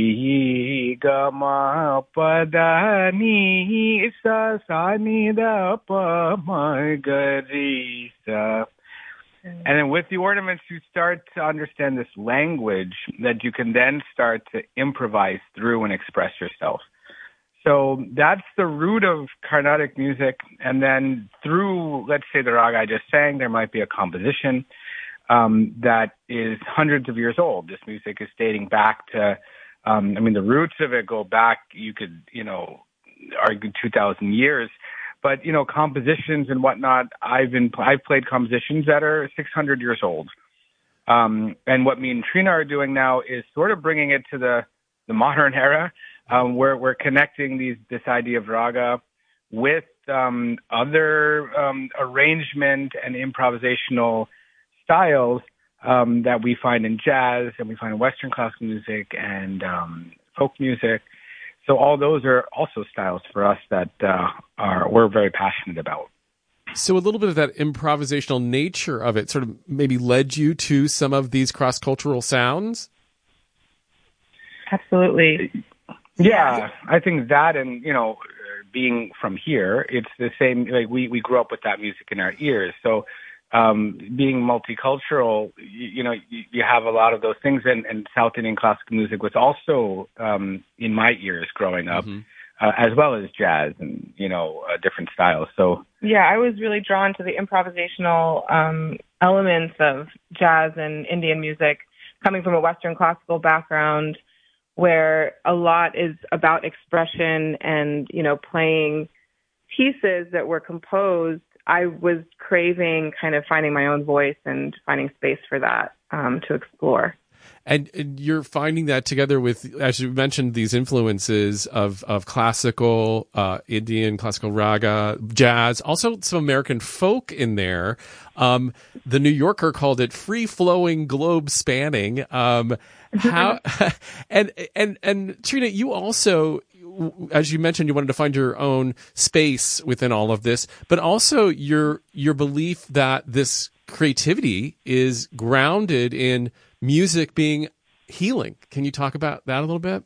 re ga ma pa da ni sa sa ni da pa ma ga re sa. And then with the ornaments, you start to understand this language that you can then start to improvise through and express yourself. So that's the root of Carnatic music. And then through, let's say, the raga I just sang, there might be a composition um, that is hundreds of years old. This music is dating back to, um, I mean, the roots of it go back, you could, you know, argue two thousand years. But, you know, compositions and whatnot, I've been, I've played compositions that are six hundred years old. Um, and what me and Trina are doing now is sort of bringing it to the, the modern era, um, where we're connecting these, this idea of raga with, um, other, um, arrangement and improvisational styles, um, that we find in jazz and we find in Western classical music and, um, folk music. So all those are also styles for us that uh, are we're very passionate about. So a little bit of that improvisational nature of it sort of maybe led you to some of these cross-cultural sounds? Absolutely. Yeah, I think that and, you know, being from here, it's the same, like we, we grew up with that music in our ears. So um, being multicultural, you, you know, you, you have a lot of those things. And, and South Indian classical music was also um, in my ears growing up, mm-hmm. uh, as well as jazz and, you know, uh, different styles. So yeah, I was really drawn to the improvisational um, elements of jazz and Indian music coming from a Western classical background where a lot is about expression and, you know, playing pieces that were composed. I was craving kind of finding my own voice and finding space for that um, to explore. And, and you're finding that together with, as you mentioned, these influences of, of classical, uh, Indian, classical raga, jazz, also some American folk in there. Um, the New Yorker called it free-flowing, globe-spanning. Um, how, and, and, and Trina, you also, as you mentioned, you wanted to find your own space within all of this, but also your your belief that this creativity is grounded in music being healing. Can you talk about that a little bit?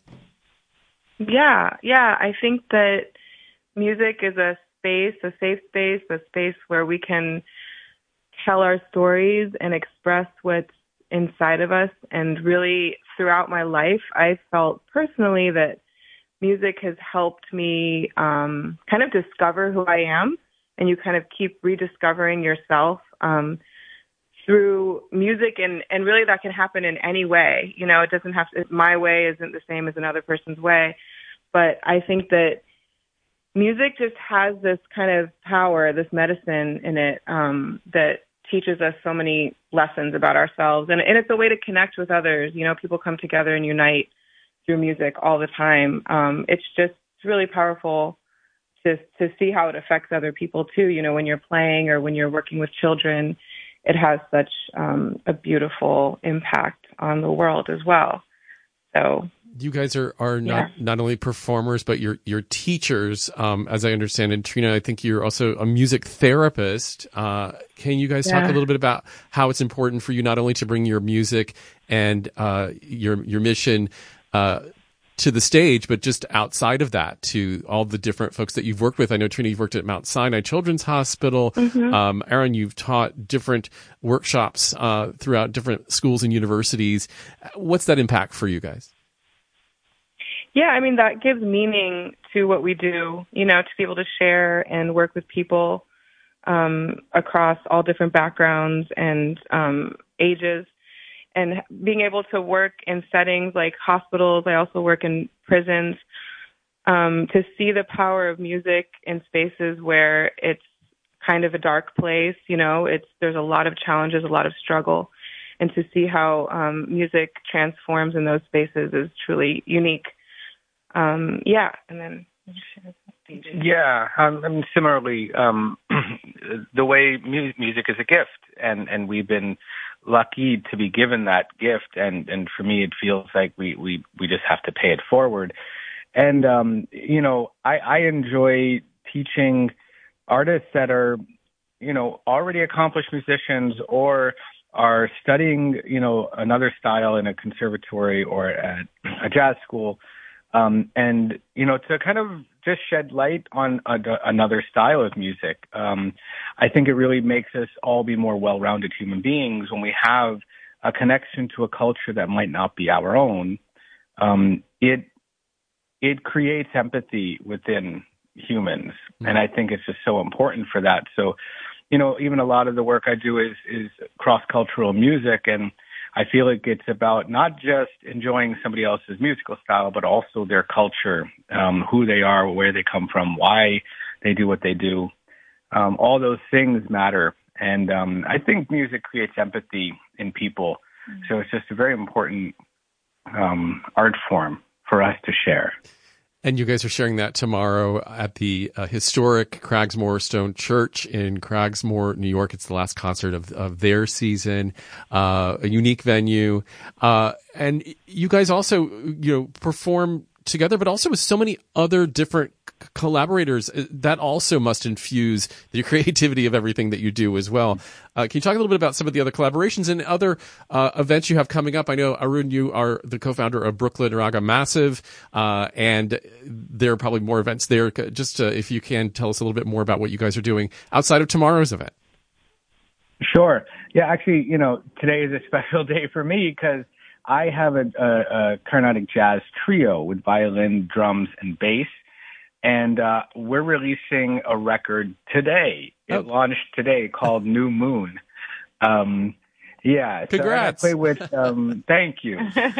Yeah, yeah. I think that music is a space, a safe space, a space where we can tell our stories and express what's inside of us. And really, throughout my life, I felt personally that music has helped me um, kind of discover who I am, and you kind of keep rediscovering yourself um, through music, and, and really that can happen in any way. You know, it doesn't have to, my way isn't the same as another person's way, but I think that music just has this kind of power, this medicine in it um, that teaches us so many lessons about ourselves, and, and it's a way to connect with others. You know, people come together and unite through music all the time. Um, it's just it's really powerful to to see how it affects other people too. You know, when you're playing or when you're working with children, it has such um, a beautiful impact on the world as well. So you guys are are not yeah. not only performers, but you're you're teachers, um, as I understand. And Trina, I think you're also a music therapist. Uh, can you guys yeah. talk a little bit about how it's important for you not only to bring your music and uh, your your mission Uh, to the stage, but just outside of that to all the different folks that you've worked with. I know, Trina, you've worked at Mount Sinai Children's Hospital. Mm-hmm. Um, Aaron, you've taught different workshops uh, throughout different schools and universities. What's that impact for you guys? Yeah, I mean, that gives meaning to what we do, you know, to be able to share and work with people um, across all different backgrounds and um, ages. And being able to work in settings like hospitals, I also work in prisons, um, to see the power of music in spaces where it's kind of a dark place, you know, it's there's a lot of challenges, a lot of struggle, and to see how um, music transforms in those spaces is truly unique. Um, yeah, and then... Yeah, um, I mean, similarly, um, the way mu- music is a gift, and, and we've been lucky to be given that gift, and, and for me, it feels like we, we, we just have to pay it forward. And, um, you know, I, I enjoy teaching artists that are, you know, already accomplished musicians or are studying, you know, another style in a conservatory or at a jazz school. Um, and, you know, to kind of just shed light on a, another style of music. Um, I think it really makes us all be more well-rounded human beings when we have a connection to a culture that might not be our own. Um, it, it creates empathy within humans. Mm-hmm. And I think it's just so important for that. So, you know, even a lot of the work I do is, is cross-cultural music, and I feel like it's about not just enjoying somebody else's musical style, but also their culture, um, who they are, where they come from, why they do what they do. Um, all those things matter. And um, I think music creates empathy in people. Mm-hmm. So it's just a very important um, art form for us to share. And you guys are sharing that tomorrow at the uh, historic Cragsmore Stone Church in Cragsmore, New York. It's the last concert of, of their season, uh, a unique venue. Uh, and you guys also, you know, perform together, but also with so many other different c- collaborators. That also must infuse the creativity of everything that you do as well. Uh, can you talk a little bit about some of the other collaborations and other uh, events you have coming up? I know, Arun, you are the co-founder of Brooklyn Raga Massive, uh, and there are probably more events there. Just uh, if you can tell us a little bit more about what you guys are doing outside of tomorrow's event. Sure. Yeah, actually, you know, today is a special day for me because I have a, a, a Carnatic jazz trio with violin, drums, and bass, and uh, we're releasing a record today. It oh. launched today called New Moon. Um, yeah, congrats! So I play with. Um, thank you.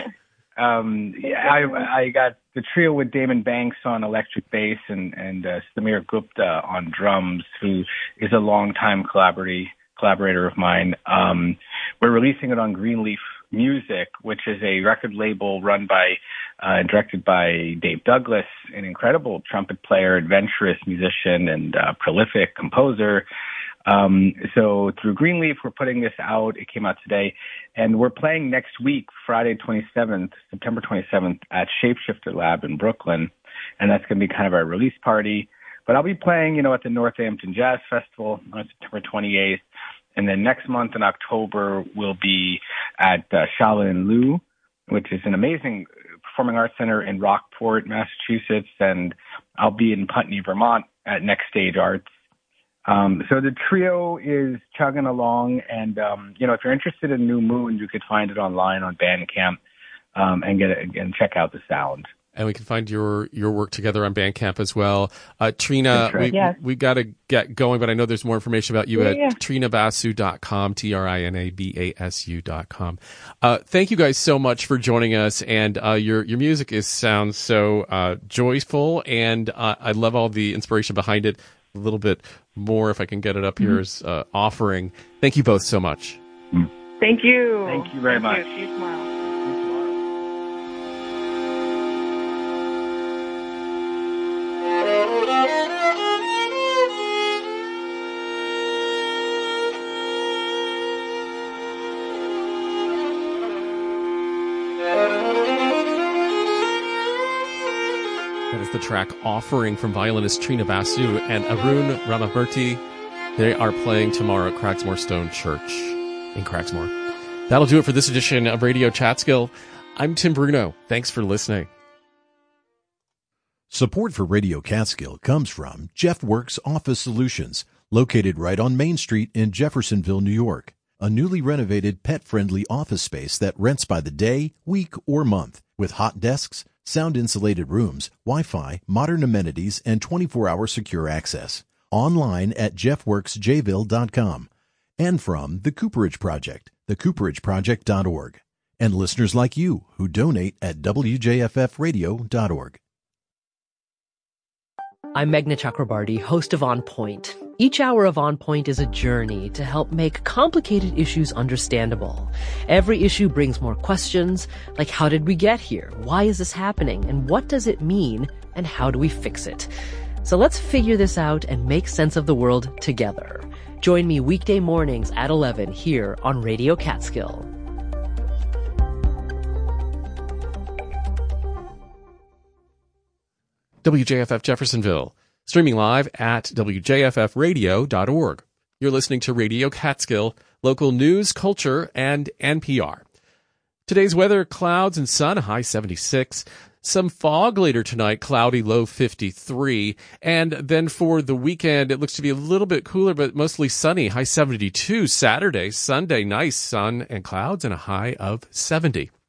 Um, yeah, I, I got the trio with Damon Banks on electric bass and and uh, Samir Gupta on drums, who is a longtime collaborator collaborator of mine. Um, we're releasing it on Greenleaf Music, which is a record label run by uh, and directed by Dave Douglas, an incredible trumpet player, adventurous musician, and uh, prolific composer. Um, so through Greenleaf, we're putting this out. It came out today, and we're playing next week, Friday twenty-seventh, September twenty-seventh, at Shapeshifter Lab in Brooklyn, and that's going to be kind of our release party. But I'll be playing, you know, at the Northampton Jazz Festival on September twenty-eighth. And then next month in October, we'll be at uh, Shaolin Lu, which is an amazing performing arts center in Rockport, Massachusetts. And I'll be in Putney, Vermont at Next Stage Arts. Um, so the trio is chugging along. And, um, you know, if you're interested in New Moon, you could find it online on Bandcamp um, and get it and check out the sound. And we can find your, your work together on Bandcamp as well. Uh, Trina, right. we, yes. we got to get going, but I know there's more information about you yeah, at yeah. trina basu dot com, T R I N A B A S U dot com. Uh, thank you guys so much for joining us. And uh, your, your music is sounds so uh, joyful, and uh, I love all the inspiration behind it. A little bit more, if I can get it up here, as uh, offering. Thank you both so much. Thank you. Thank you very Thank much. You. See you tomorrow. That is the track Offering from violinist Trina Basu and Arun Ramamurthy. They are playing tomorrow at Cragsmore Stone Church in Cragsmore. That'll do it for this edition of Radio Catskill. I'm Tim Bruno. Thanks for listening. Support for Radio Catskill comes from JeffWorks Office Solutions, located right on Main Street in Jeffersonville, New York. A newly renovated pet-friendly office space that rents by the day, week, or month, with hot desks, sound-insulated rooms, Wi-Fi, modern amenities, and twenty-four hour secure access. Online at jeff works j ville dot com. And from The Cooperage Project, the cooperage project dot org. And listeners like you who donate at w j f f radio dot org. I'm Meghna Chakrabarty, host of On Point. Each hour of On Point is a journey to help make complicated issues understandable. Every issue brings more questions, like how did we get here? Why is this happening? And what does it mean? And how do we fix it? So let's figure this out and make sense of the world together. Join me weekday mornings at eleven here on Radio Catskill. W J F F Jeffersonville, streaming live at w j f f radio dot org. You're listening to Radio Catskill, local news, culture, and N P R. Today's weather, clouds and sun, high seventy-six. Some fog later tonight, cloudy, low fifty-three. And then for the weekend, it looks to be a little bit cooler, but mostly sunny, high seventy-two. Saturday, Sunday, nice sun and clouds and a high of seventy.